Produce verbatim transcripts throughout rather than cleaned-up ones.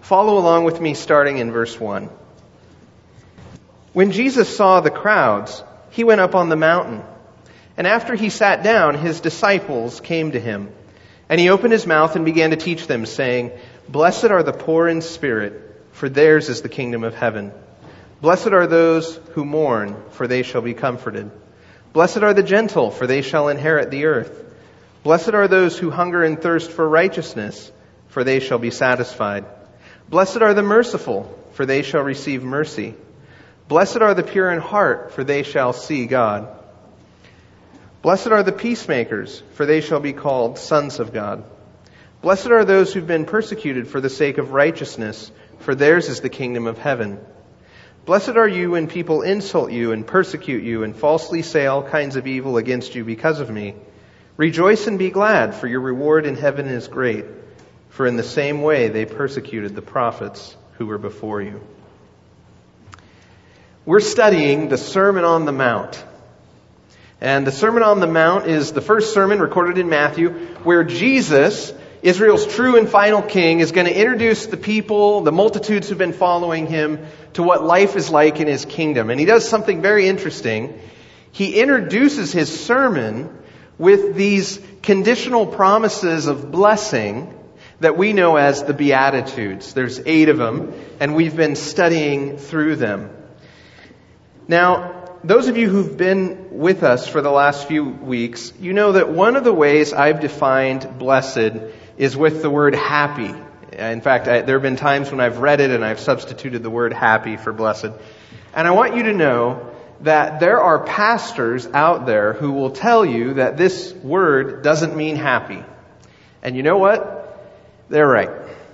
Follow along with me starting in verse one. When Jesus saw the crowds, he went up on the mountain. And after he sat down, his disciples came to him. And he opened his mouth and began to teach them, saying, Blessed are the poor in spirit, for theirs is the kingdom of heaven. Blessed are those who mourn, for they shall be comforted. Blessed are the gentle, for they shall inherit the earth. Blessed are those who hunger and thirst for righteousness, for they shall be satisfied. Blessed are the merciful, for they shall receive mercy. Blessed are the pure in heart, for they shall see God. Blessed are the peacemakers, for they shall be called sons of God. Blessed are those who've been persecuted for the sake of righteousness, for theirs is the kingdom of heaven. Blessed are you when people insult you and persecute you and falsely say all kinds of evil against you because of me. Rejoice and be glad, for your reward in heaven is great. For in the same way they persecuted the prophets who were before you. We're studying the Sermon on the Mount. And the Sermon on the Mount is the first sermon recorded in Matthew where Jesus, Israel's true and final king, is going to introduce the people, the multitudes who've been following him, to what life is like in his kingdom. And he does something very interesting. He introduces his sermon with these conditional promises of blessing that we know as the Beatitudes. There's eight of them, and we've been studying through them. Now, those of you who've been with us for the last few weeks, you know that one of the ways I've defined blessed is with the word happy. In fact, I, there have been times when I've read it and I've substituted the word happy for blessed. And I want you to know that there are pastors out there who will tell you that this word doesn't mean happy. And you know what? They're right.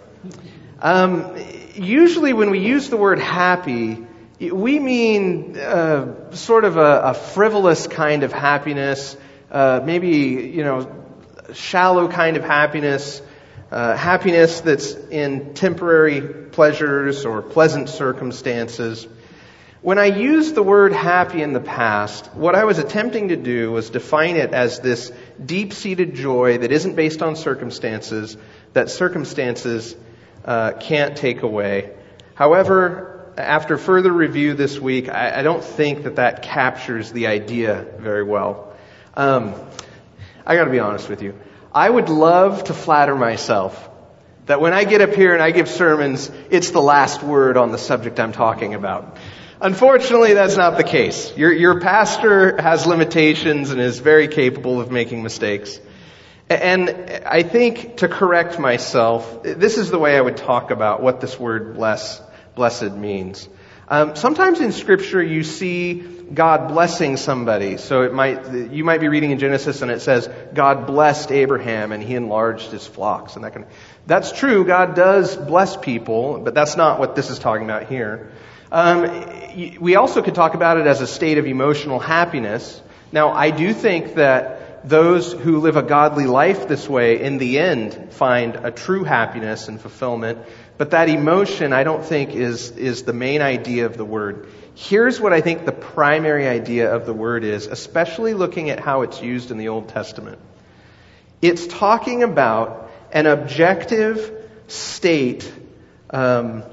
Um, usually when we use the word happy, we mean uh, sort of a, a frivolous kind of happiness, uh, maybe, you know, shallow kind of happiness, uh, happiness that's in temporary pleasures or pleasant circumstances. When I used the word happy in the past, what I was attempting to do was define it as this deep-seated joy that isn't based on circumstances, that circumstances uh, can't take away. However, after further review this week, I, I don't think that that captures the idea very well. Um, I got to be honest with you. I would love to flatter myself that when I get up here and I give sermons, it's the last word on the subject I'm talking about. Unfortunately, that's not the case. Your, your pastor has limitations and is very capable of making mistakes. And I think to correct myself, this is the way I would talk about what this word bless, blessed means. Um, sometimes in Scripture you see God blessing somebody. So it might, you might be reading in Genesis and it says, God blessed Abraham and he enlarged his flocks. And that kind of, that's true, God does bless people, but that's not what this is talking about here. Um, we also could talk about it as a state of emotional happiness. Now, I do think that those who live a godly life this way, in the end, find a true happiness and fulfillment. But that emotion, I don't think, is, is the main idea of the word. Here's what I think the primary idea of the word is, especially looking at how it's used in the Old Testament. It's talking about an objective state, um,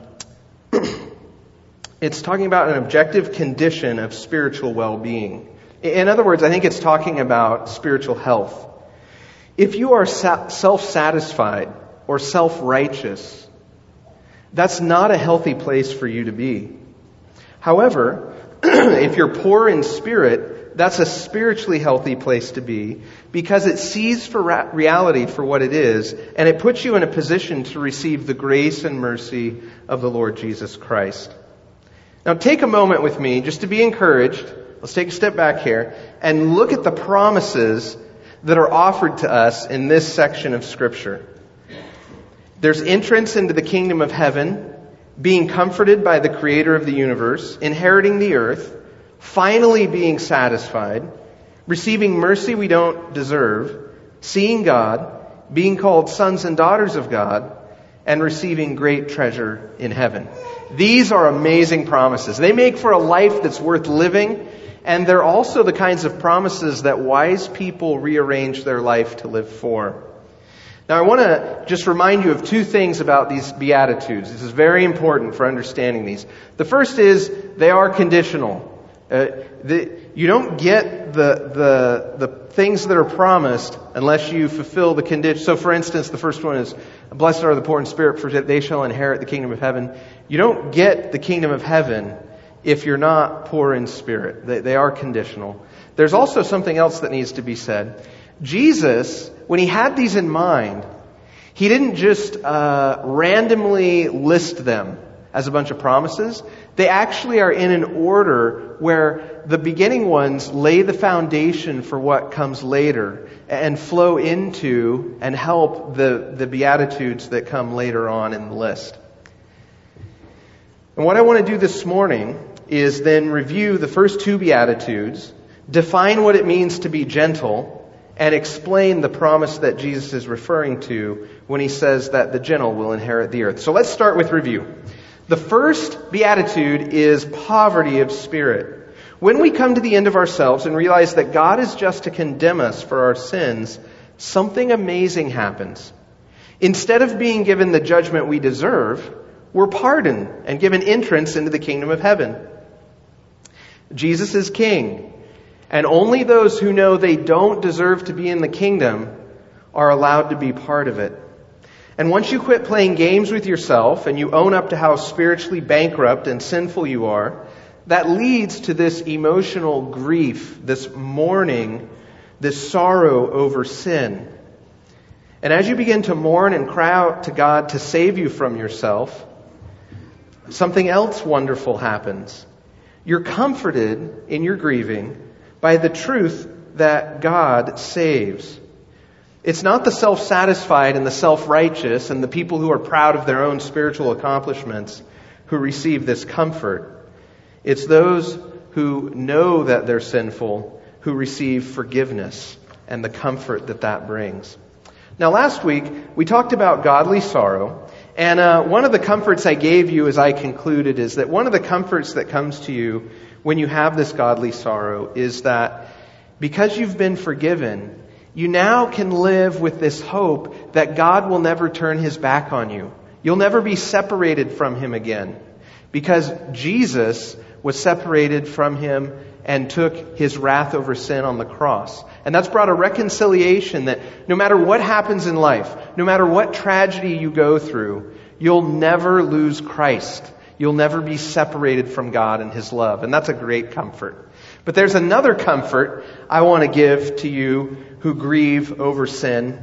it's talking about an objective condition of spiritual well-being. In other words, I think it's talking about spiritual health. If you are self-satisfied or self-righteous, that's not a healthy place for you to be. However, if you're poor in spirit, that's a spiritually healthy place to be because it sees for reality for what it is, and it puts you in a position to receive the grace and mercy of the Lord Jesus Christ. Now take a moment with me just to be encouraged. Let's take a step back here and look at the promises that are offered to us in this section of Scripture. There's entrance into the kingdom of heaven, being comforted by the Creator of the universe, inheriting the earth, finally being satisfied, receiving mercy we don't deserve, seeing God, being called sons and daughters of God, and receiving great treasure in heaven. These are amazing promises. They make for a life that's worth living. And they're also the kinds of promises that wise people rearrange their life to live for. Now I want to just remind you of two things about these Beatitudes. This is very important for understanding these. The first is they are conditional. Uh, the, you don't get the, the, the things that are promised unless you fulfill the condition. So for instance, the first one is, blessed are the poor in spirit, for they shall inherit the kingdom of heaven. You don't get the kingdom of heaven if you're not poor in spirit. They, they are conditional. There's also something else that needs to be said. Jesus, when he had these in mind, he didn't just uh, randomly list them as a bunch of promises. They actually are in an order where the beginning ones lay the foundation for what comes later and flow into and help the, the Beatitudes that come later on in the list. And what I want to do this morning is then review the first two Beatitudes, define what it means to be gentle, and explain the promise that Jesus is referring to when he says that the gentle will inherit the earth. So let's start with review. The first beatitude is poverty of spirit. When we come to the end of ourselves and realize that God is just to condemn us for our sins, something amazing happens. Instead of being given the judgment we deserve, we're pardoned and given entrance into the kingdom of heaven. Jesus is king, and only those who know they don't deserve to be in the kingdom are allowed to be part of it. And once you quit playing games with yourself and you own up to how spiritually bankrupt and sinful you are, that leads to this emotional grief, this mourning, this sorrow over sin. And as you begin to mourn and cry out to God to save you from yourself, something else wonderful happens. You're comforted in your grieving by the truth that God saves. It's not the self-satisfied and the self-righteous and the people who are proud of their own spiritual accomplishments who receive this comfort. It's those who know that they're sinful who receive forgiveness and the comfort that that brings. Now last week we talked about godly sorrow, and uh, one of the comforts I gave you as I concluded is that one of the comforts that comes to you when you have this godly sorrow is that because you've been forgiven, you now can live with this hope that God will never turn his back on you. You'll never be separated from him again, because Jesus was separated from him and took his wrath over sin on the cross. And that's brought a reconciliation that no matter what happens in life, no matter what tragedy you go through, you'll never lose Christ. You'll never be separated from God and his love. And that's a great comfort. But there's another comfort I want to give to you who grieve over sin.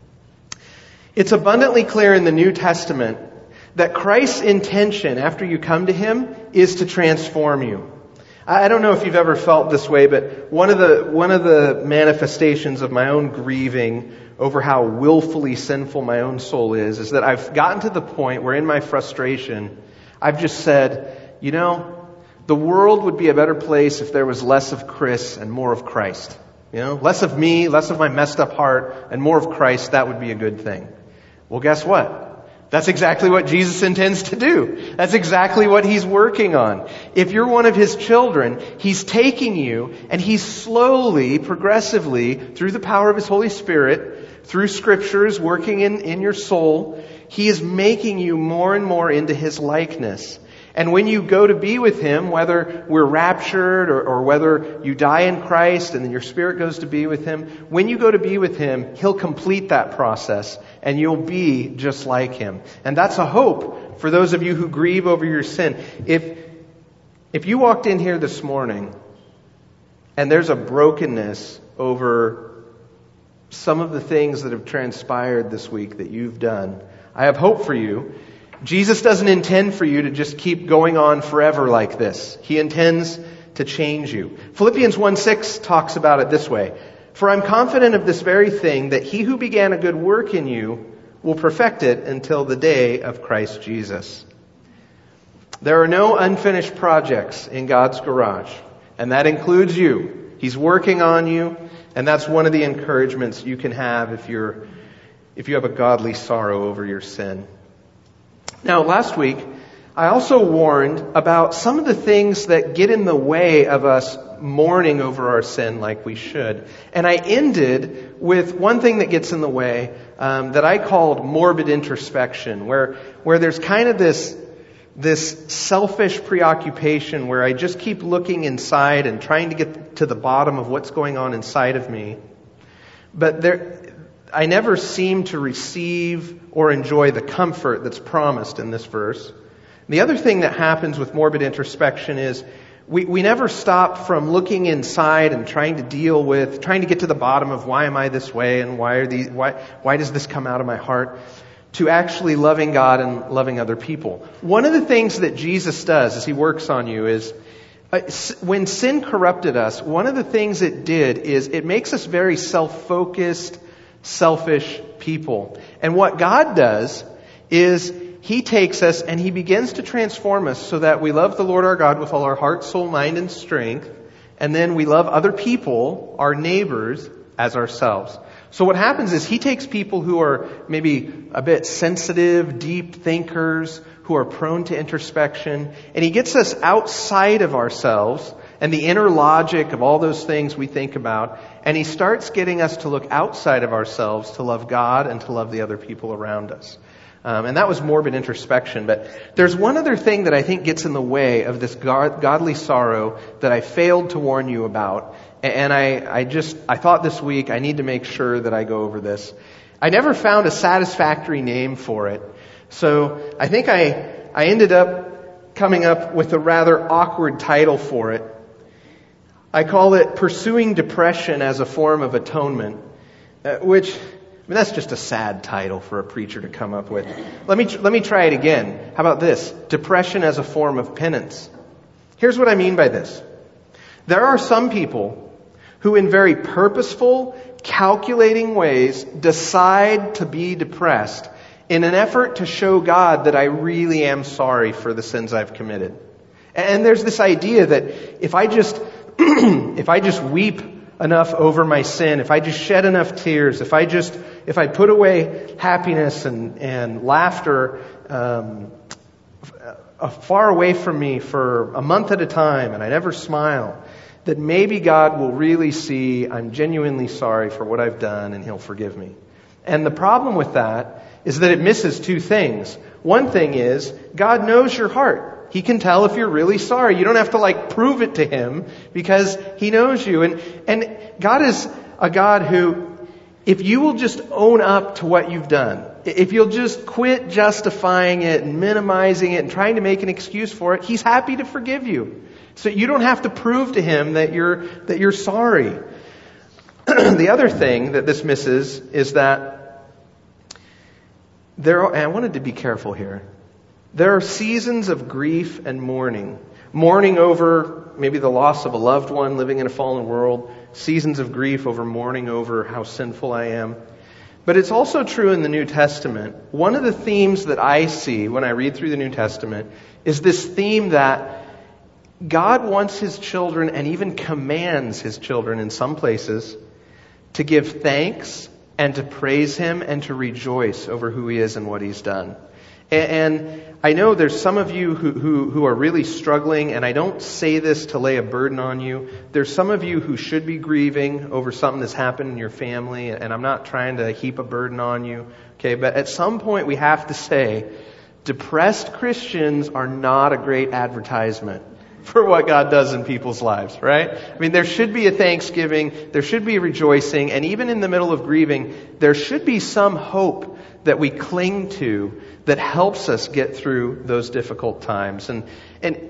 It's abundantly clear in the New Testament that Christ's intention after you come to him is to transform you. I don't know if you've ever felt this way, but one of the one of the manifestations of my own grieving over how willfully sinful my own soul is, is that I've gotten to the point where in my frustration, I've just said, you know, the world would be a better place if there was less of Chris and more of Christ. You know, less of me, less of my messed up heart, and more of Christ. That would be a good thing. Well, guess what? That's exactly what Jesus intends to do. That's exactly what he's working on. If you're one of his children, he's taking you and he's slowly, progressively, through the power of his Holy Spirit, through scriptures working in, in your soul, he is making you more and more into his likeness. And when you go to be with him, whether we're raptured or, or whether you die in Christ and then your spirit goes to be with him, when you go to be with him, he'll complete that process and you'll be just like him. And that's a hope for those of you who grieve over your sin. If, if you walked in here this morning and there's a brokenness over some of the things that have transpired this week that you've done, I have hope for you. Jesus doesn't intend for you to just keep going on forever like this. He intends to change you. Philippians one six talks about it this way. For I'm confident of this very thing, that he who began a good work in you will perfect it until the day of Christ Jesus. There are no unfinished projects in God's garage, and that includes you. He's working on you, and that's one of the encouragements you can have if you're, if you have a godly sorrow over your sin. Now, last week, I also warned about some of the things that get in the way of us mourning over our sin like we should. And I ended with one thing that gets in the way um, that I called morbid introspection, where where there's kind of this this selfish preoccupation where I just keep looking inside and trying to get to the bottom of what's going on inside of me. But there, I never seem to receive or enjoy the comfort that's promised in this verse. The other thing that happens with morbid introspection is we, we never stop from looking inside and trying to deal with, trying to get to the bottom of why am I this way and why are these, why, why does this come out of my heart, to actually loving God and loving other people. One of the things that Jesus does as He works on you is, uh, when sin corrupted us, one of the things it did is it makes us very self-focused, selfish people. And what God does is He takes us and He begins to transform us so that we love the Lord our God with all our heart, soul, mind, and strength. And then we love other people, our neighbors, as ourselves. So what happens is He takes people who are maybe a bit sensitive, deep thinkers, who are prone to introspection, and He gets us outside of ourselves and the inner logic of all those things we think about, and He starts getting us to look outside of ourselves to love God and to love the other people around us. Um, and that was morbid introspection. But there's one other thing that I think gets in the way of this God, godly sorrow that I failed to warn you about. And I, I just, I thought this week I need to make sure that I go over this. I never found a satisfactory name for it. So I think I, I ended up coming up with a rather awkward title for it. I call it Pursuing Depression as a Form of Atonement, uh, which, I mean, that's just a sad title for a preacher to come up with. Let me, let me try it again. How about this? Depression as a form of penance. Here's what I mean by this. There are some people who in very purposeful, calculating ways decide to be depressed in an effort to show God that I really am sorry for the sins I've committed. And there's this idea that if I just, if I just weep enough over my sin, if I just shed enough tears, if I just, if I put away happiness and, and laughter, um, far away from me for a month at a time and I never smile, that maybe God will really see I'm genuinely sorry for what I've done and He'll forgive me. And the problem with that is that it misses two things. One thing is, God knows your heart. He can tell if you're really sorry. You don't have to like prove it to Him because He knows you. And, and God is a God who, if you will just own up to what you've done, if you'll just quit justifying it and minimizing it and trying to make an excuse for it, He's happy to forgive you. So you don't have to prove to Him that you're, that you're sorry. The other thing that this misses is that there are, and I wanted to be careful here. There are seasons of grief and mourning. Mourning over maybe the loss of a loved one living in a fallen world. Seasons of grief over mourning over how sinful I am. But it's also true in the New Testament. One of the themes that I see when I read through the New Testament is this theme that God wants His children and even commands His children in some places to give thanks and to praise Him and to rejoice over who He is and what He's done. And I know there's some of you who, who, who are really struggling, and I don't say this to lay a burden on you. There's some of you who should be grieving over something that's happened in your family, and I'm not trying to heap a burden on you. Okay, but at some point we have to say, depressed Christians are not a great advertisement for what God does in people's lives, right? I mean, there should be a thanksgiving, there should be a rejoicing, and even in the middle of grieving, there should be some hope that we cling to that helps us get through those difficult times. And and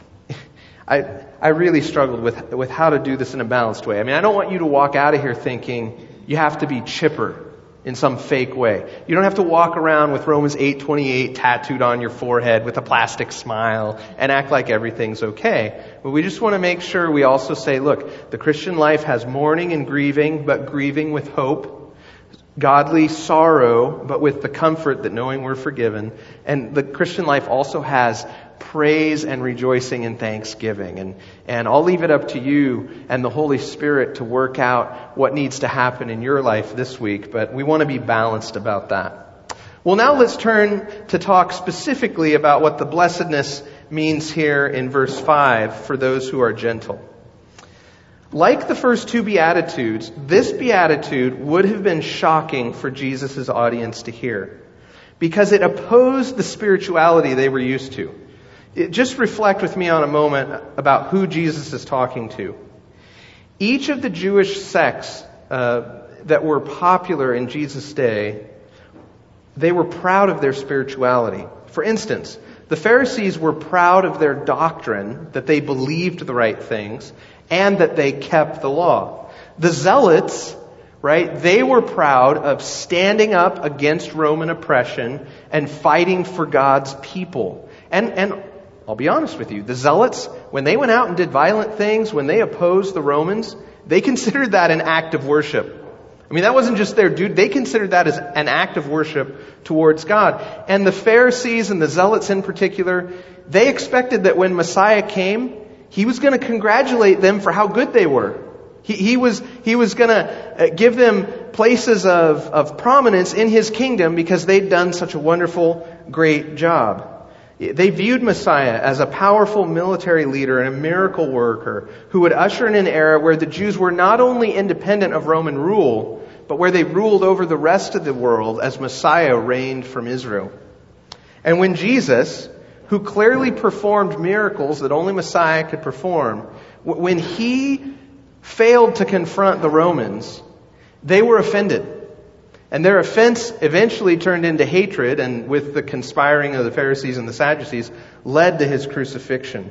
I I really struggled with with how to do this in a balanced way. I mean, I don't want you to walk out of here thinking you have to be chipper in some fake way. You don't have to walk around with Romans eight twenty-eight tattooed on your forehead with a plastic smile and act like everything's okay. But we just want to make sure we also say, look, the Christian life has mourning and grieving, but grieving with hope. Godly sorrow, but with the comfort that knowing we're forgiven. And the Christian life also has praise and rejoicing and thanksgiving. And, and I'll leave it up to you and the Holy Spirit to work out what needs to happen in your life this week. But we want to be balanced about that. Well, now let's turn to talk specifically about what the blessedness means here in verse five for those who are gentle. Like the first two Beatitudes, this Beatitude would have been shocking for Jesus' audience to hear, because it opposed the spirituality they were used to. It, just reflect with me on a moment about who Jesus is talking to. Each of the Jewish sects uh, that were popular in Jesus' day, they were proud of their spirituality. For instance, the Pharisees were proud of their doctrine, that they believed the right things, and that they kept the law. The Zealots, right, they were proud of standing up against Roman oppression and fighting for God's people. And, and I'll be honest with you, the Zealots, when they went out and did violent things, when they opposed the Romans, they considered that an act of worship. I mean, that wasn't just their dude. They considered that as an act of worship towards God. And the Pharisees and the Zealots in particular, they expected that when Messiah came, He was going to congratulate them for how good they were. He, he was, he was going to give them places of, of prominence in His kingdom because they'd done such a wonderful, great job. They viewed Messiah as a powerful military leader and a miracle worker who would usher in an era where the Jews were not only independent of Roman rule, but where they ruled over the rest of the world as Messiah reigned from Israel. And when Jesus, who clearly performed miracles that only Messiah could perform, when He failed to confront the Romans, they were offended. And their offense eventually turned into hatred, and with the conspiring of the Pharisees and the Sadducees, led to His crucifixion.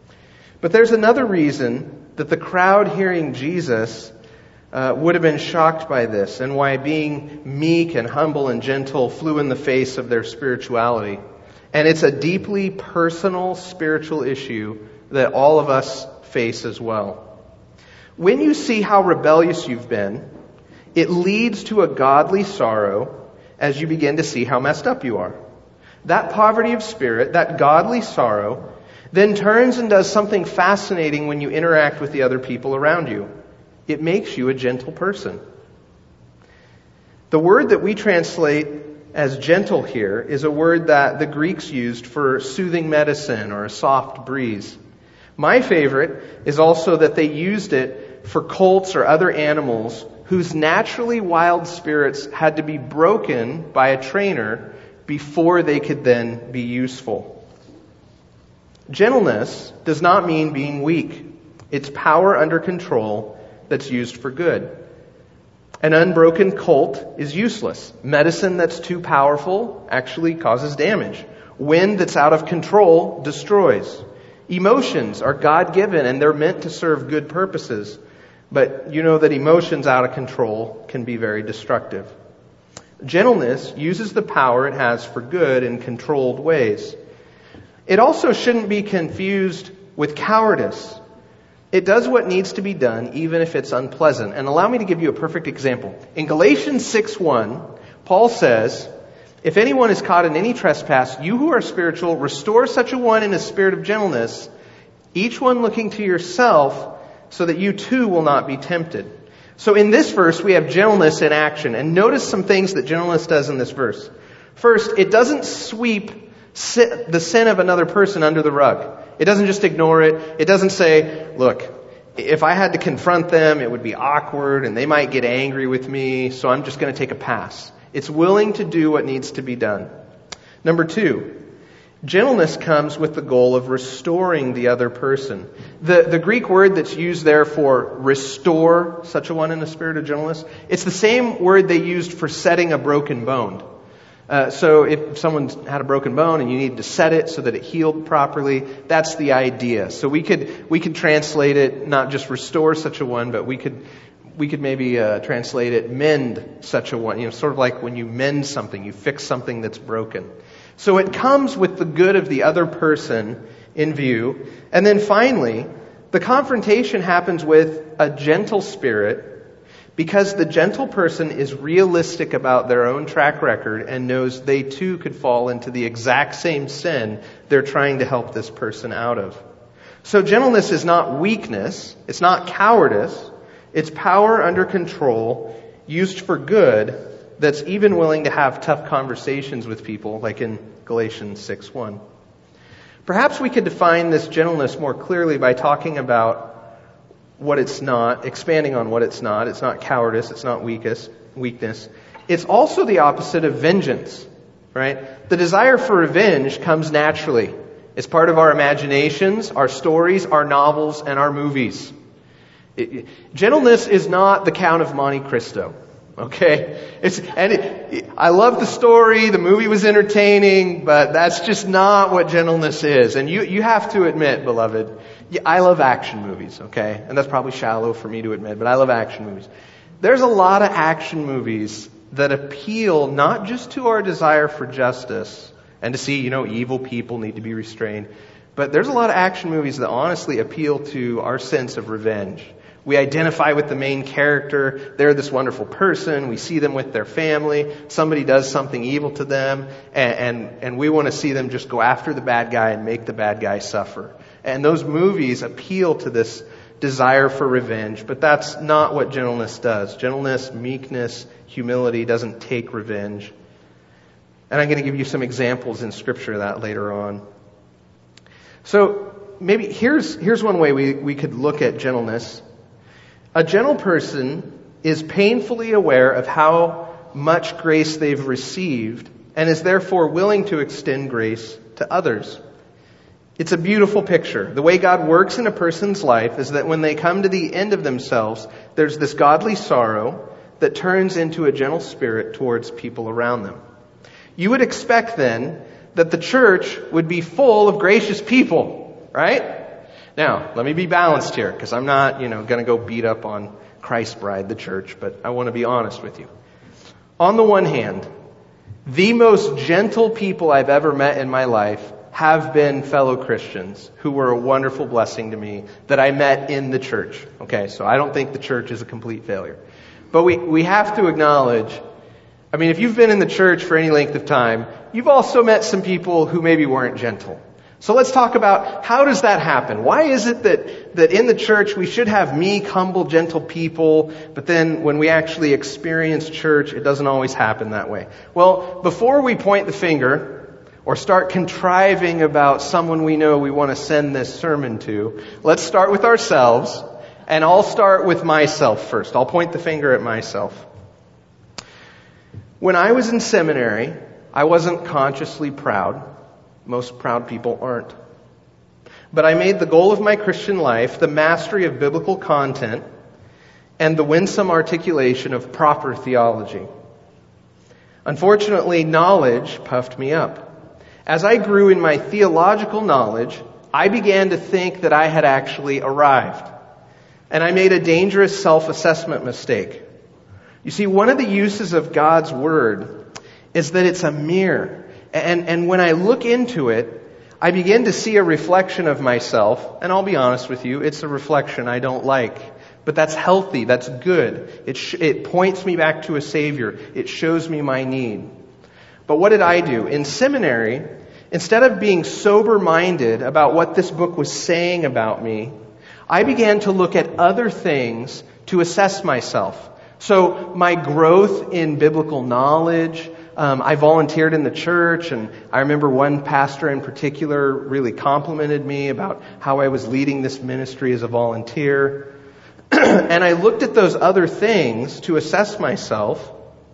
But there's another reason that the crowd hearing Jesus uh, would have been shocked by this, and why being meek and humble and gentle flew in the face of their spirituality. And it's a deeply personal spiritual issue that all of us face as well. When you see how rebellious you've been, it leads to a godly sorrow as you begin to see how messed up you are. That poverty of spirit, that godly sorrow, then turns and does something fascinating when you interact with the other people around you. It makes you a gentle person. The word that we translate as gentle here is a word that the Greeks used for soothing medicine or a soft breeze. My favorite is also that they used it for colts or other animals whose naturally wild spirits had to be broken by a trainer before they could then be useful. Gentleness does not mean being weak. It's power under control that's used for good. An unbroken colt is useless. Medicine that's too powerful actually causes damage. Wind that's out of control destroys. Emotions are God-given and they're meant to serve good purposes. But you know that emotions out of control can be very destructive. Gentleness uses the power it has for good in controlled ways. It also shouldn't be confused with cowardice. It does what needs to be done, even if it's unpleasant. And allow me to give you a perfect example. In Galatians six one, Paul says, "If anyone is caught in any trespass, you who are spiritual, restore such a one in a spirit of gentleness, each one looking to yourself, so that you too will not be tempted." So in this verse, we have gentleness in action. And notice some things that gentleness does in this verse. First, it doesn't sweep the sin of another person under the rug. It doesn't just ignore it. It doesn't say, look, if I had to confront them, it would be awkward and they might get angry with me, so I'm just going to take a pass. It's willing to do what needs to be done. Number two, gentleness comes with the goal of restoring the other person. The, the Greek word that's used there for restore such a one in the spirit of gentleness, it's the same word they used for setting a broken bone. Uh, so if someone's had a broken bone and you need to set it so that it healed properly, that's the idea. So we could we could translate it not just restore such a one, but we could we could maybe uh, translate it mend such a one. You know, sort of like when you mend something, you fix something that's broken. So it comes with the good of the other person in view. And then finally, the confrontation happens with a gentle spirit, because the gentle person is realistic about their own track record and knows they too could fall into the exact same sin they're trying to help this person out of. So gentleness is not weakness. It's not cowardice. It's power under control, used for good, that's even willing to have tough conversations with people, like in Galatians six one. Perhaps we could define this gentleness more clearly by talking about what it's not, expanding on what it's not. It's not cowardice, it's not weakness. weakness. It's also the opposite of vengeance, right? The desire for revenge comes naturally. It's part of our imaginations, our stories, our novels, and our movies. It, gentleness is not the Count of Monte Cristo. Okay? It's, and it, I love the story, the movie was entertaining, but that's just not what gentleness is. And you, you have to admit, beloved, I love action movies, okay? And that's probably shallow for me to admit, but I love action movies. There's a lot of action movies that appeal not just to our desire for justice and to see, you know, evil people need to be restrained, but there's a lot of action movies that honestly appeal to our sense of revenge. We identify with the main character. They're this wonderful person. We see them with their family. Somebody does something evil to them, and, and, and we want to see them just go after the bad guy and make the bad guy suffer. And those movies appeal to this desire for revenge, but that's not what gentleness does. Gentleness, meekness, humility doesn't take revenge. And I'm going to give you some examples in Scripture of that later on. So maybe here's here's one way we, we could look at gentleness. A gentle person is painfully aware of how much grace they've received and is therefore willing to extend grace to others. It's a beautiful picture. The way God works in a person's life is that when they come to the end of themselves, there's this godly sorrow that turns into a gentle spirit towards people around them. You would expect then that the church would be full of gracious people, right? Now, let me be balanced here, because I'm not, you know, going to go beat up on Christ's bride, the church, but I want to be honest with you. On the one hand, the most gentle people I've ever met in my life have been fellow Christians who were a wonderful blessing to me that I met in the church. Okay, so I don't think the church is a complete failure. But we, we have to acknowledge, I mean, if you've been in the church for any length of time, you've also met some people who maybe weren't gentle. So let's talk about how does that happen? Why is it that, that in the church we should have meek, humble, gentle people, but then when we actually experience church, it doesn't always happen that way? Well, before we point the finger or start contriving about someone we know we want to send this sermon to, let's start with ourselves, and I'll start with myself first. I'll point the finger at myself. When I was in seminary, I wasn't consciously proud. Most proud people aren't. But I made the goal of my Christian life the mastery of biblical content and the winsome articulation of proper theology. Unfortunately, knowledge puffed me up. As I grew in my theological knowledge, I began to think that I had actually arrived. And I made a dangerous self-assessment mistake. You see, one of the uses of God's Word is that it's a mirror. And, and when I look into it, I begin to see a reflection of myself. And I'll be honest with you, it's a reflection I don't like. But that's healthy, that's good. It, sh- it points me back to a Savior. It shows me my need. But what did I do? In seminary, instead of being sober-minded about what this book was saying about me, I began to look at other things to assess myself. So my growth in biblical knowledge, um, I volunteered in the church, and I remember one pastor in particular really complimented me about how I was leading this ministry as a volunteer. And I looked at those other things to assess myself,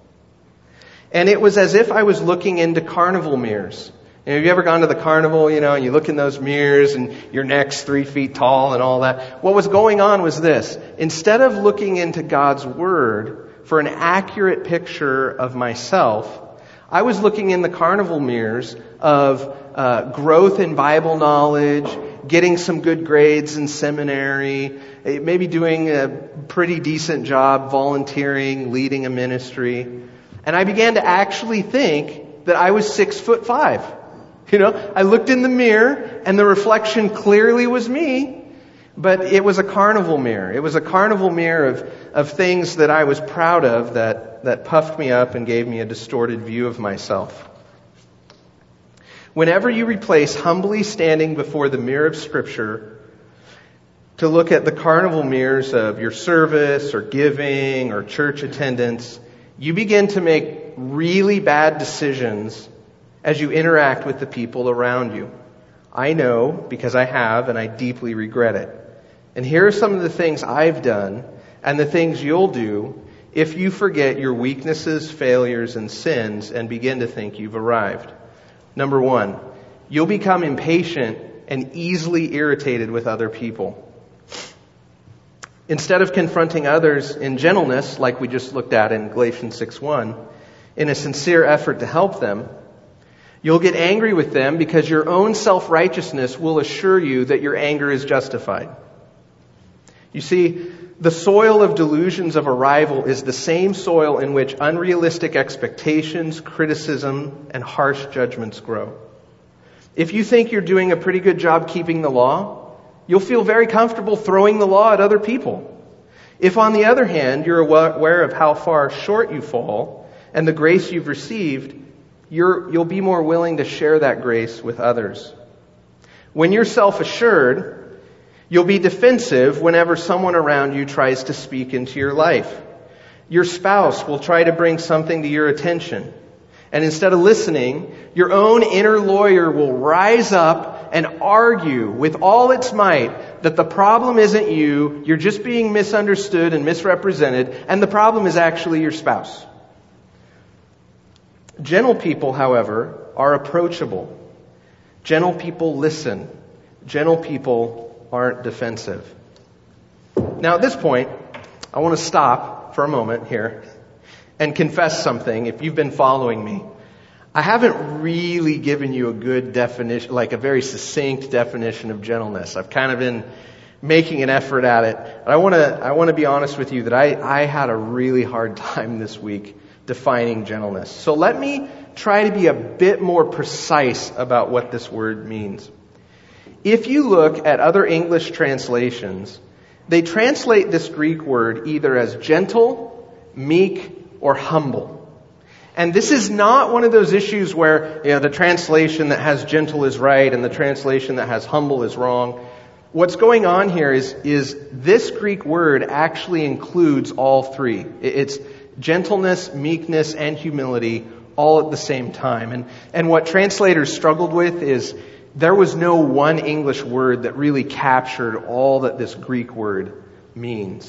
and it was as if I was looking into carnival mirrors. You know, have you ever gone to the carnival, you know, and you look in those mirrors and your neck's three feet tall and all that? What was going on was this. Instead of looking into God's Word for an accurate picture of myself, I was looking in the carnival mirrors of uh, growth in Bible knowledge, getting some good grades in seminary, maybe doing a pretty decent job volunteering, leading a ministry. And I began to actually think that I was six foot five. You know, I looked in the mirror and the reflection clearly was me, but it was a carnival mirror. It was a carnival mirror of, of things that I was proud of that, that puffed me up and gave me a distorted view of myself. Whenever you replace humbly standing before the mirror of Scripture to look at the carnival mirrors of your service or giving or church attendance, you begin to make really bad decisions as you interact with the people around you. I know because I have, and I deeply regret it. And here are some of the things I've done and the things you'll do if you forget your weaknesses, failures, and sins and begin to think you've arrived. Number one, you'll become impatient and easily irritated with other people. Instead of confronting others in gentleness, like we just looked at in Galatians six one, in a sincere effort to help them, you'll get angry with them because your own self-righteousness will assure you that your anger is justified. You see, the soil of delusions of arrival is the same soil in which unrealistic expectations, criticism, and harsh judgments grow. If you think you're doing a pretty good job keeping the law, you'll feel very comfortable throwing the law at other people. If, on the other hand, you're aware of how far short you fall and the grace you've received, you're, you'll be more willing to share that grace with others. When you're self-assured, you'll be defensive whenever someone around you tries to speak into your life. Your spouse will try to bring something to your attention. And instead of listening, your own inner lawyer will rise up and argue with all its might that the problem isn't you, you're just being misunderstood and misrepresented, and the problem is actually your spouse. Gentle people, however, are approachable. Gentle people listen. Gentle people aren't defensive. Now at this point, I want to stop for a moment here and confess something. If you've been following me, I haven't really given you a good definition, like a very succinct definition of gentleness. I've kind of been making an effort at it. But I want to I want to be honest with you that I, I had a really hard time this week defining gentleness. So let me try to be a bit more precise about what this word means. If you look at other English translations, they translate this Greek word either as gentle, meek, or humble. And this is not one of those issues where, you know, the translation that has gentle is right and the translation that has humble is wrong. What's going on here is, is this Greek word actually includes all three. It's gentleness, meekness, and humility all at the same time. And, and what translators struggled with is there was no one English word that really captured all that this Greek word means.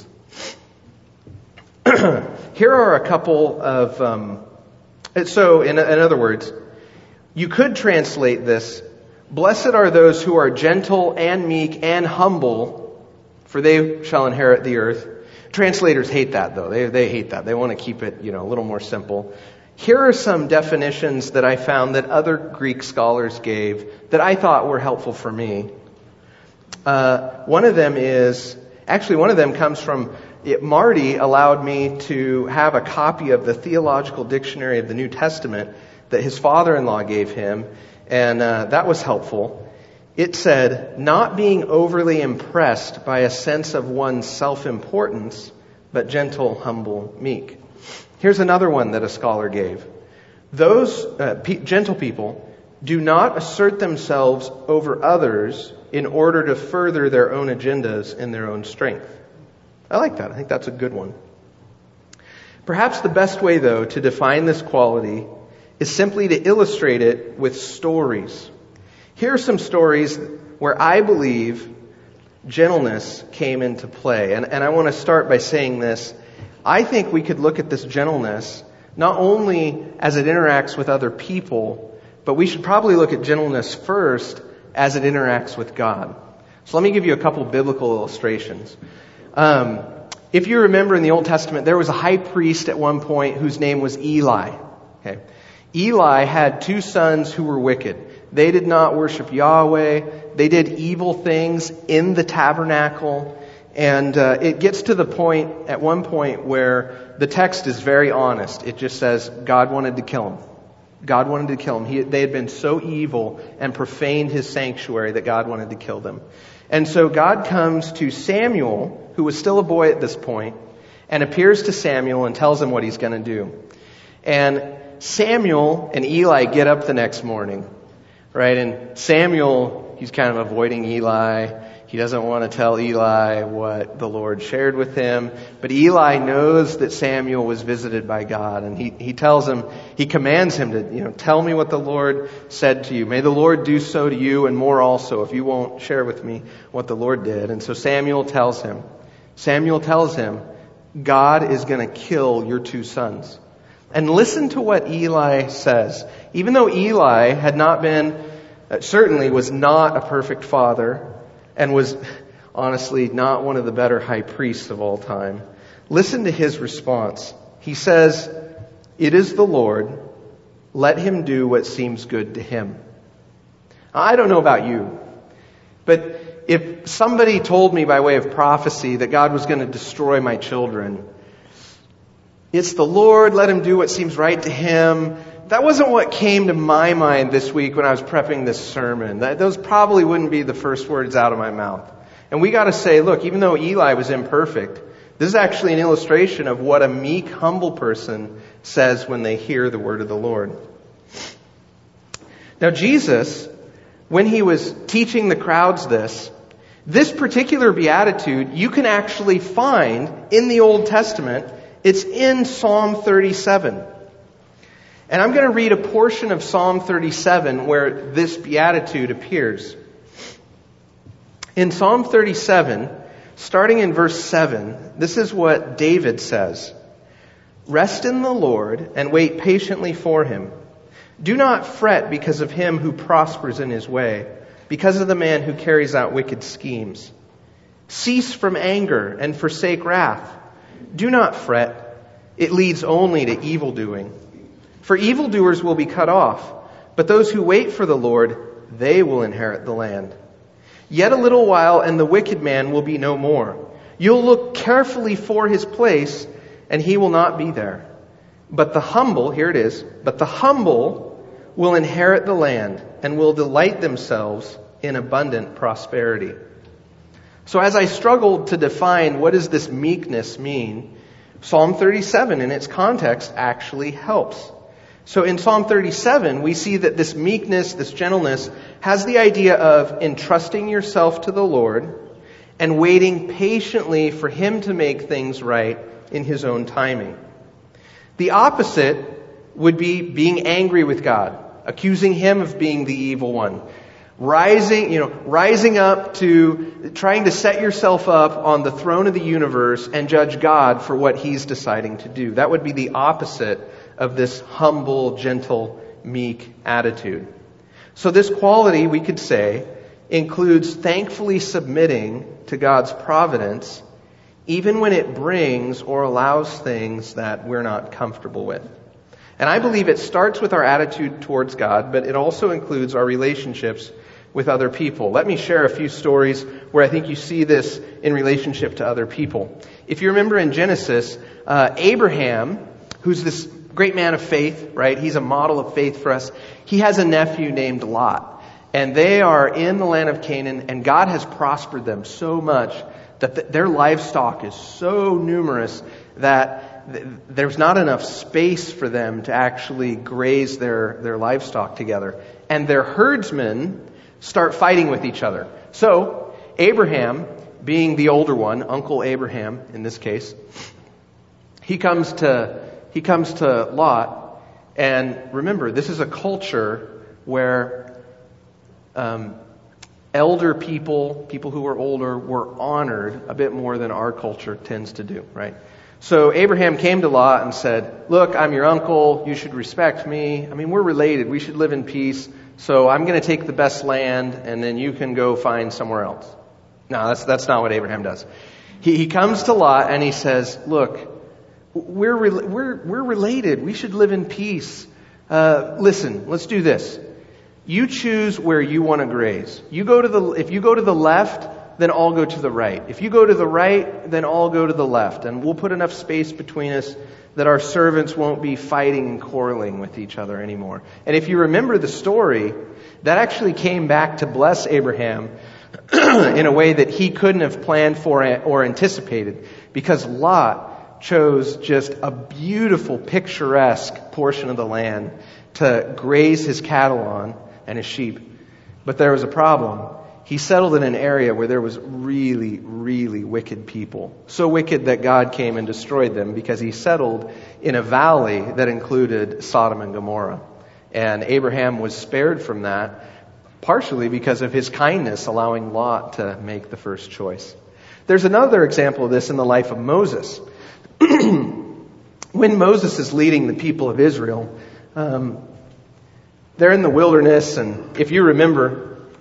Here are a couple of... Um, So, in, in other words, you could translate this, blessed are those who are gentle and meek and humble, for they shall inherit the earth. Translators hate that, though. They, they hate that. They want to keep it, you know, a little more simple. Here are some definitions that I found that other Greek scholars gave that I thought were helpful for me. Uh, one of them is, actually one of them comes from... It, Marty allowed me to have a copy of the Theological Dictionary of the New Testament that his father-in-law gave him, and uh, that was helpful. It said, not being overly impressed by a sense of one's self-importance, but gentle, humble, meek. Here's another one that a scholar gave. Those uh, pe- gentle people do not assert themselves over others in order to further their own agendas in their own strength. I like that. I think that's a good one. Perhaps the best way, though, to define this quality is simply to illustrate it with stories. Here are some stories where I believe gentleness came into play. And, and I want to start by saying this. I think we could look at this gentleness not only as it interacts with other people, but we should probably look at gentleness first as it interacts with God. So let me give you a couple biblical illustrations. Um, if you remember in the Old Testament, there was a high priest at one point whose name was Eli. Okay. Eli had two sons who were wicked. They did not worship Yahweh. They did evil things in the tabernacle. And uh, it gets to the point, at one point, where the text is very honest. It just says God wanted to kill him. God wanted to kill him. He, they had been so evil and profaned his sanctuary that God wanted to kill them. And so God comes to Samuel, who was still a boy at this point, and appears to Samuel and tells him what he's going to do. And Samuel and Eli get up the next morning, right? And Samuel he's kind of avoiding Eli. He doesn't want to tell Eli what the Lord shared with him. But Eli knows that Samuel was visited by God, and he, he tells him, he commands him to, you know, tell me what the Lord said to you. May the Lord do so to you and more also if you won't share with me what the Lord did. And so Samuel tells him, Samuel tells him, God is going to kill your two sons. And listen to what Eli says. Even though Eli had not been, certainly was not a perfect father, and was honestly not one of the better high priests of all time, listen to his response. He says, "It is the Lord. Let him do what seems good to him." I don't know about you, but if somebody told me by way of prophecy that God was going to destroy my children, it's the Lord, let him do what seems right to him. That wasn't what came to my mind this week when I was prepping this sermon. That, those probably wouldn't be the first words out of my mouth. And we got to say, look, even though Eli was imperfect, this is actually an illustration of what a meek, humble person says when they hear the word of the Lord. Now Jesus, when he was teaching the crowds this, this particular beatitude you can actually find in the Old Testament. It's in Psalm thirty-seven. And I'm going to read a portion of Psalm thirty-seven where this beatitude appears. In Psalm thirty-seven, starting in verse seven, this is what David says. "Rest in the Lord and wait patiently for him. Do not fret because of him who prospers in his way, because of the man who carries out wicked schemes. Cease from anger and forsake wrath. Do not fret. It leads only to evil doing. For evildoers will be cut off, but those who wait for the Lord, they will inherit the land. Yet a little while and the wicked man will be no more. You'll look carefully for his place, and he will not be there. But the humble," here it is, "but the humble will inherit the land and will delight themselves in abundant prosperity." So as I struggled to define what does this meekness mean, Psalm thirty-seven in its context actually helps. So in Psalm thirty-seven, we see that this meekness, this gentleness, has the idea of entrusting yourself to the Lord and waiting patiently for him to make things right in his own timing. The opposite would be being angry with God, accusing him of being the evil one. Rising, you know, rising up to trying to set yourself up on the throne of the universe and judge God for what he's deciding to do. That would be the opposite of this humble, gentle, meek attitude. So this quality, we could say, includes thankfully submitting to God's providence, even when it brings or allows things that we're not comfortable with. And I believe it starts with our attitude towards God, but it also includes our relationships with other people. Let me share a few stories where I think you see this in relationship to other people. If you remember in Genesis, uh, Abraham, who's this great man of faith, right? He's a model of faith for us. He has a nephew named Lot. And they are in the land of Canaan, and God has prospered them so much that th- their livestock is so numerous that th- there's not enough space for them to actually graze their, their livestock together. And their herdsmen start fighting with each other. So Abraham, being the older one, Uncle Abraham in this case, he comes to he comes to Lot, and remember, this is a culture where um, elder people, people who were older, were honored a bit more than our culture tends to do, right? So Abraham came to Lot and said, "Look, I'm your uncle. You should respect me. I mean, we're related. We should live in peace. So I'm going to take the best land, and then you can go find somewhere else." No, that's that's not what Abraham does. He he comes to Lot and he says, "Look, we're we're we're related. We should live in peace. Uh, listen, let's do this. You choose where you want to graze. You go to the if you go to the left, then I'll go to the right. If you go to the right, then I'll go to the left, and we'll put enough space between us that our servants won't be fighting and quarreling with each other anymore." And if you remember the story, that actually came back to bless Abraham in a way that he couldn't have planned for or anticipated, because Lot chose just a beautiful, picturesque portion of the land to graze his cattle on and his sheep. But there was a problem. He settled in an area where there was really, really wicked people. So wicked that God came and destroyed them because he settled in a valley that included Sodom and Gomorrah. And Abraham was spared from that, partially because of his kindness, allowing Lot to make the first choice. There's another example of this in the life of Moses. When Moses is leading the people of Israel, um, they're in the wilderness, and if you remember,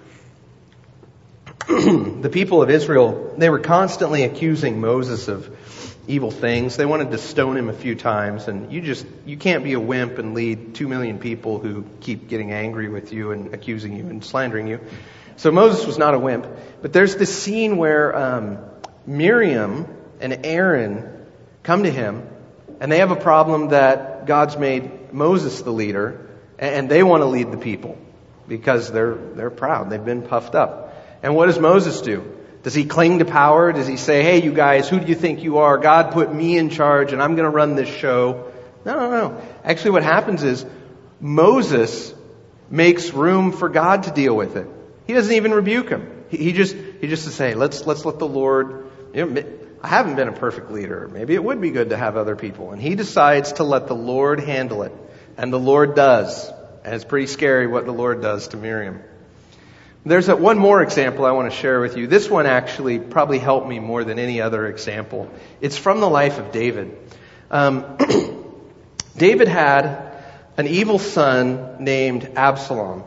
the people of Israel, they were constantly accusing Moses of evil things. They wanted to stone him a few times, and you just, you can't be a wimp and lead two million people who keep getting angry with you and accusing you and slandering you. So Moses was not a wimp. But there's this scene where um, Miriam and Aaron come to him, and they have a problem that God's made Moses the leader, and they want to lead the people because they're they're proud. They've been puffed up. And what does Moses do? Does he cling to power? Does he say, hey, you guys, who do you think you are? God put me in charge and I'm going to run this show. No, no, no. Actually, what happens is Moses makes room for God to deal with it. He doesn't even rebuke him. He, he just he just to say, let's let's let the Lord. You know, I haven't been a perfect leader. Maybe it would be good to have other people. And he decides to let the Lord handle it. And the Lord does. And it's pretty scary what the Lord does to Miriam. There's a, one more example I want to share with you. This one actually probably helped me more than any other example. It's from the life of David. Um, David had an evil son named Absalom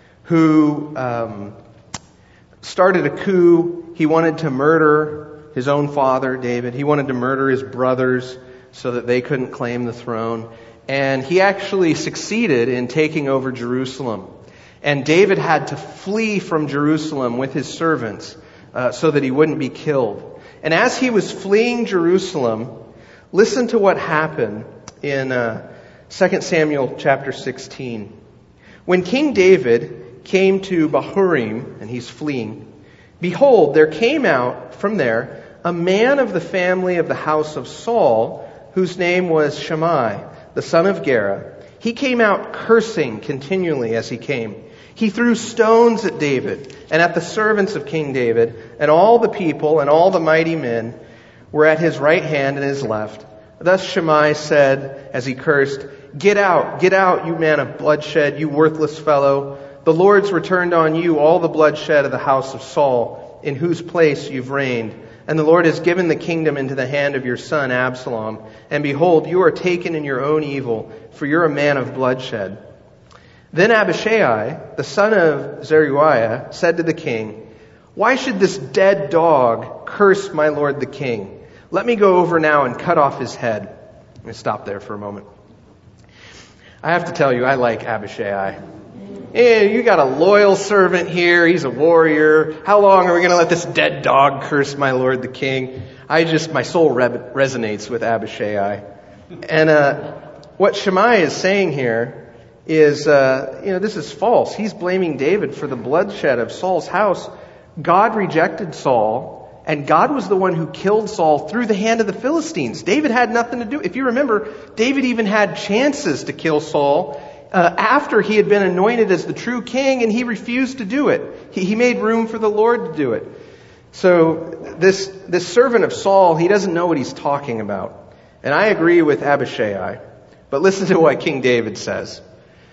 who um, started a coup. He wanted to murder his own father, David. He wanted to murder his brothers so that they couldn't claim the throne. And he actually succeeded in taking over Jerusalem. And David had to flee from Jerusalem with his servants uh, so that he wouldn't be killed. And as he was fleeing Jerusalem, listen to what happened in uh, Second Samuel chapter sixteen. When King David came to Bahurim, and he's fleeing, behold, there came out from there a man of the family of the house of Saul, whose name was Shammai, the son of Gera. He came out cursing continually as he came. He threw stones at David and at the servants of King David, and all the people and all the mighty men were at his right hand and his left. Thus Shammai said as he cursed, Get out, get out, you man of bloodshed, you worthless fellow. The Lord's returned on you all the bloodshed of the house of Saul, in whose place you've reigned. And the Lord has given the kingdom into the hand of your son Absalom. And behold, you are taken in your own evil, for you're a man of bloodshed. Then Abishai, the son of Zeruiah, said to the king, Why should this dead dog curse my lord the king? Let me go over now and cut off his head. Let me stop there for a moment. I have to tell you, I like Abishai. Hey, you got a loyal servant here. He's a warrior. How long are we going to let this dead dog curse my lord the king? I just, my soul re- resonates with Abishai. And uh, what Shammai is saying here is, uh, you know, this is false. He's blaming David for the bloodshed of Saul's house. God rejected Saul, and God was the one who killed Saul through the hand of the Philistines. David had nothing to do. If you remember, David even had chances to kill Saul uh, after he had been anointed as the true king, and he refused to do it. He, he made room for the Lord to do it. So this this servant of Saul, he doesn't know what he's talking about. And I agree with Abishai. But listen to what King David says.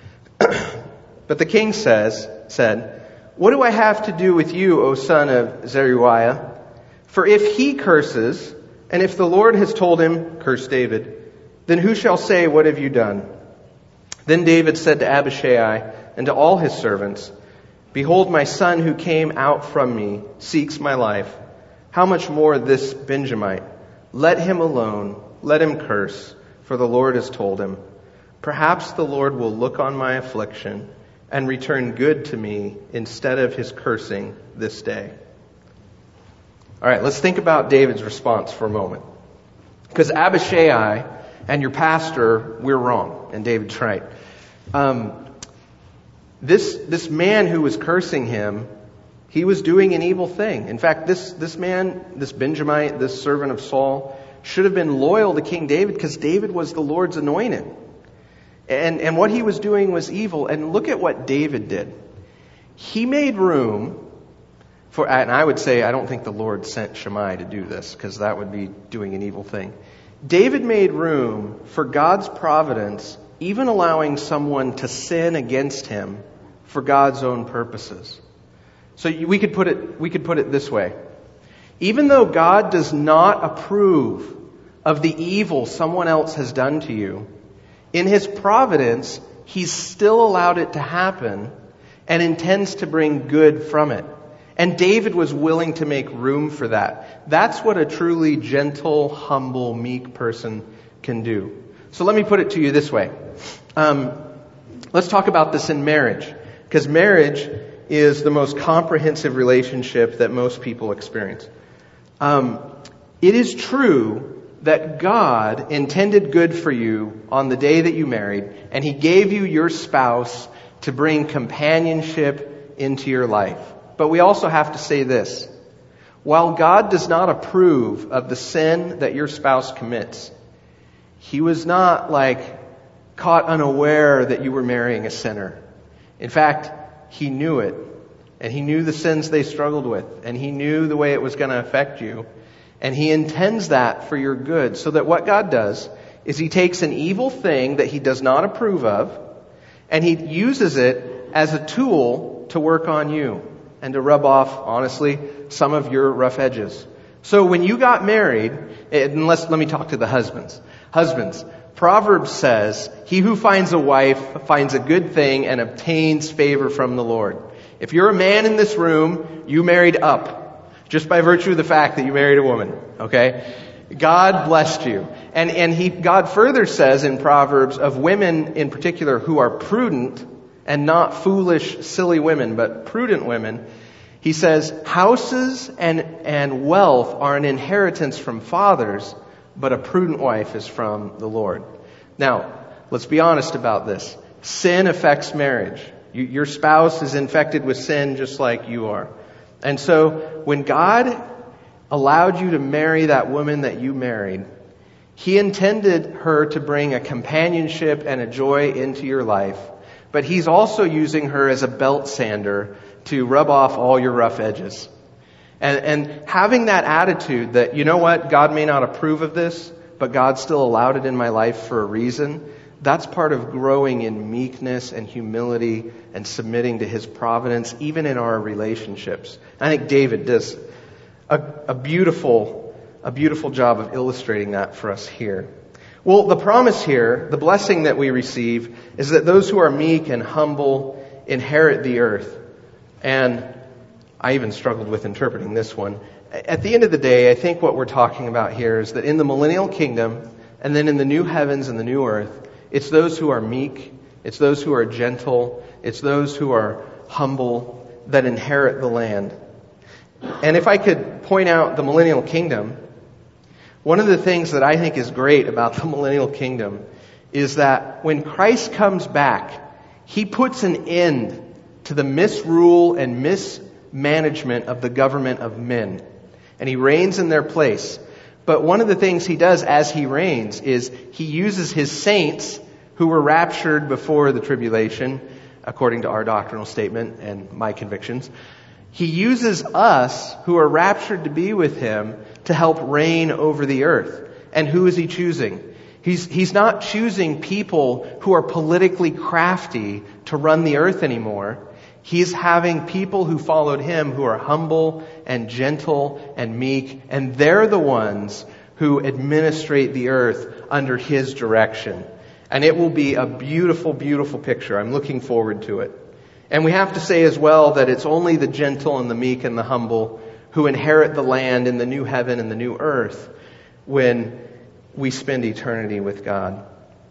But the king says, said, What do I have to do with you, O son of Zeruiah? For if he curses, and if the Lord has told him, curse David, then who shall say, What have you done? Then David said to Abishai and to all his servants, Behold, my son who came out from me seeks my life. How much more this Benjamite? Let him alone, let him curse, for the Lord has told him. Perhaps the Lord will look on my affliction and return good to me instead of his cursing this day. All right, let's think about David's response for a moment. Because Abishai and your pastor, we're wrong, and David's right. Um, this this man who was cursing him, he was doing an evil thing. In fact, this this man, this Benjamite, this servant of Saul, should have been loyal to King David because David was the Lord's anointed. And and what he was doing was evil. And look at what David did. He made room for, and I would say I don't think the Lord sent Shammai to do this, because that would be doing an evil thing. David made room for God's providence, even allowing someone to sin against him for God's own purposes. So we could put it, we could put it this way. Even though God does not approve of the evil someone else has done to you, in His providence, He's still allowed it to happen and intends to bring good from it. And David was willing to make room for that. That's what a truly gentle, humble, meek person can do. So let me put it to you this way. Um, let's talk about this in marriage, because marriage is the most comprehensive relationship that most people experience. Um, it is true that God intended good for you on the day that you married, and He gave you your spouse to bring companionship into your life. But we also have to say this. While God does not approve of the sin that your spouse commits, He was not like caught unaware that you were marrying a sinner. In fact, He knew it. And He knew the sins they struggled with. And He knew the way it was going to affect you. And He intends that for your good. So that what God does is He takes an evil thing that He does not approve of, and He uses it as a tool to work on you and to rub off, honestly, some of your rough edges. So when you got married, and let's, let me talk to the husbands. Husbands, Proverbs says, "He who finds a wife finds a good thing and obtains favor from the Lord." If you're a man in this room, you married up, just by virtue of the fact that you married a woman, okay? God blessed you. And, and he, God further says in Proverbs of women in particular who are prudent, and not foolish, silly women, but prudent women, He says, "Houses and, and wealth are an inheritance from fathers, but a prudent wife is from the Lord." Now, let's be honest about this. Sin affects marriage. You, your spouse is infected with sin just like you are. And so, when God allowed you to marry that woman that you married, He intended her to bring a companionship and a joy into your life. But He's also using her as a belt sander to rub off all your rough edges. And, and having that attitude that, you know what, God may not approve of this, but God still allowed it in my life for a reason, that's part of growing in meekness and humility and submitting to His providence, even in our relationships. I think David does a, a beautiful, a beautiful job of illustrating that for us here. Well, the promise here, the blessing that we receive, is that those who are meek and humble inherit the earth. And I even struggled with interpreting this one. At the end of the day, I think what we're talking about here is that in the millennial kingdom, and then in the new heavens and the new earth, it's those who are meek, it's those who are gentle, it's those who are humble that inherit the land. And if I could point out the millennial kingdom, one of the things that I think is great about the millennial kingdom is that when Christ comes back, He puts an end to the misrule and mismanagement of the government of men. And He reigns in their place. But one of the things He does as He reigns is He uses His saints who were raptured before the tribulation, according to our doctrinal statement and my convictions. He uses us who are raptured to be with Him to help reign over the earth. And who is He choosing? He's, he's not choosing people who are politically crafty to run the earth anymore. He's having people who followed Him who are humble and gentle and meek, and they're the ones who administrate the earth under His direction. And it will be a beautiful, beautiful picture. I'm looking forward to it. And we have to say as well that it's only the gentle and the meek and the humble who inherit the land in the new heaven and the new earth when we spend eternity with God.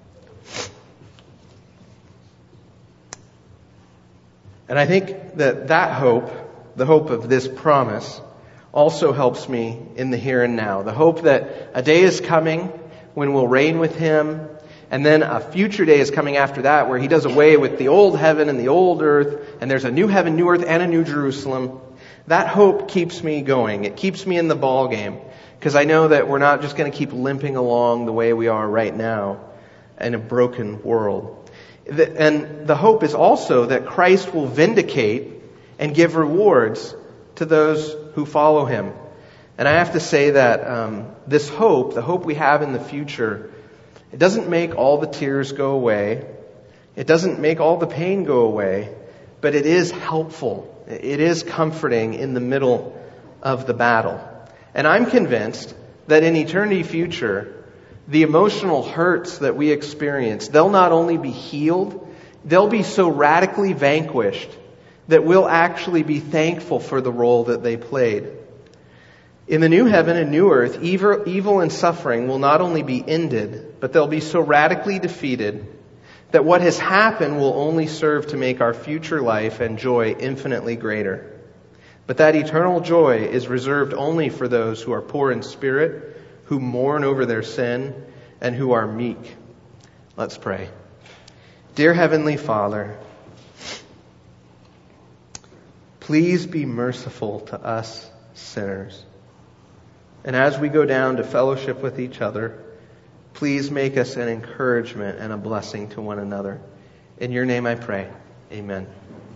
And I think that that hope, the hope of this promise, also helps me in the here and now. The hope that a day is coming when we'll reign with Him, and then a future day is coming after that where He does away with the old heaven and the old earth, and there's a new heaven, new earth, and a new Jerusalem. That hope keeps me going. It keeps me in the ball game, because I know that we're not just going to keep limping along the way we are right now in a broken world. And the hope is also that Christ will vindicate and give rewards to those who follow him. And I have to say that um, this hope, the hope we have in the future, it doesn't make all the tears go away. It doesn't make all the pain go away, but it is helpful. It is comforting in the middle of the battle. And I'm convinced that in eternity future, the emotional hurts that we experience, they'll not only be healed, they'll be so radically vanquished that we'll actually be thankful for the role that they played. In the new heaven and new earth, evil, evil and suffering will not only be ended, but they'll be so radically defeated that what has happened will only serve to make our future life and joy infinitely greater. But that eternal joy is reserved only for those who are poor in spirit, who mourn over their sin, and who are meek. Let's pray. Dear Heavenly Father, please be merciful to us sinners. And as we go down to fellowship with each other, please make us an encouragement and a blessing to one another. In your name I pray. Amen.